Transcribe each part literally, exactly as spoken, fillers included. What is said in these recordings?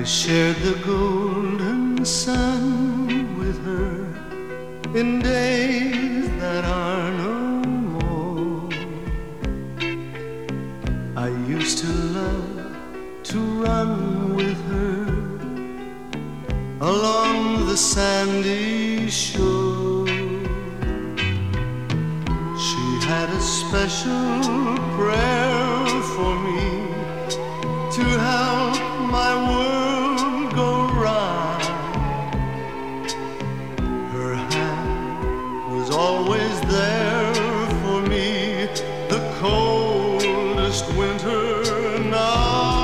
shared the golden sun with her in days that are no more. I used to love to run with her along the sandy shore. She had a special prayer for me to help my world go round. Her hand was always there for me the coldest winter night.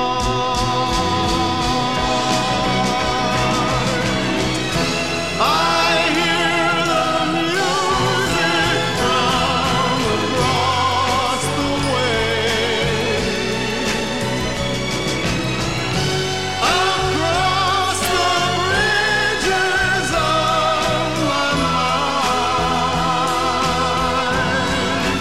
I hear the music from across the way, across the bridges of my mind.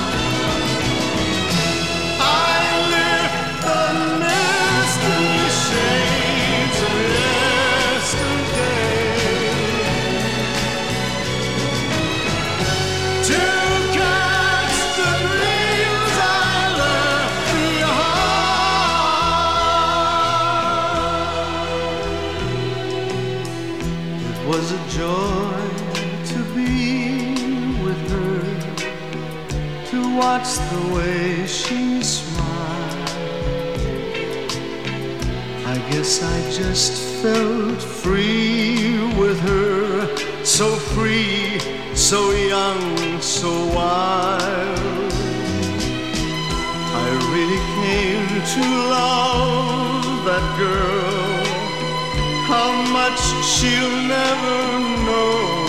I lift the misty shades of yesterday to catch the dreams I left behind. It was a joy to be with her, to watch the way she smiled. I guess I just felt free with her, so free, so young, so wild. I really came to love that girl. How much she'll never know.